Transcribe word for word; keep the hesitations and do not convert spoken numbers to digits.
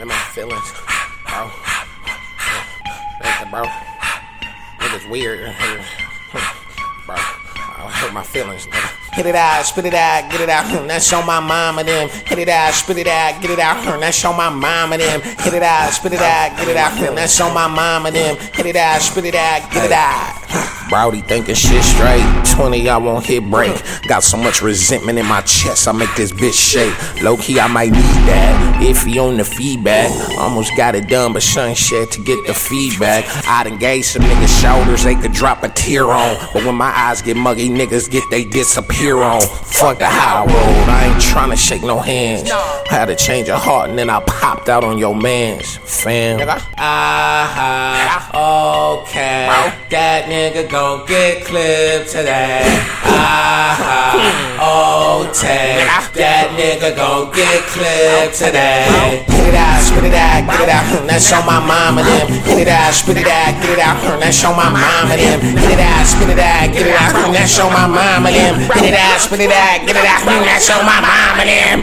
in my feelings, bro. Nigga, bro. Nigga's weird. Bro, I hurt my feelings, nigga. Hit it out, spit it out, get it out, that's on my mom and them. Hit it out, spit it out, get it out, that's on my mom and them. Hit it out, spit it out, get it out, that's on my mom and them. Hit it out, spit it out, get it out. Brody thinking shit straight. twenty, I won't hit break. Got so much resentment in my chest, I make this bitch shake. Low key, I might need that. If he on the feedback, almost got it done, but son shit to get the feedback. I'd engage some niggas' shoulders, they could drop a tear on. But when my eyes get muggy, niggas get they disappear on. Fuck the high road, I ain't tryna shake no hands. Had to change your heart and then I popped out on your mans, fam. Ah, okay, that nigga gon' get clipped today. Ah, okay, that nigga gon' get clipped today. Hit it out, spit it out, get it out, that's on my mom and them. Hit it out, spit it out, get it out, that's on my mom and them. Hit it out, spit it out, get it out, that's on my mom and them. Hit it out, spit it out, get it out, that's on my mom and them.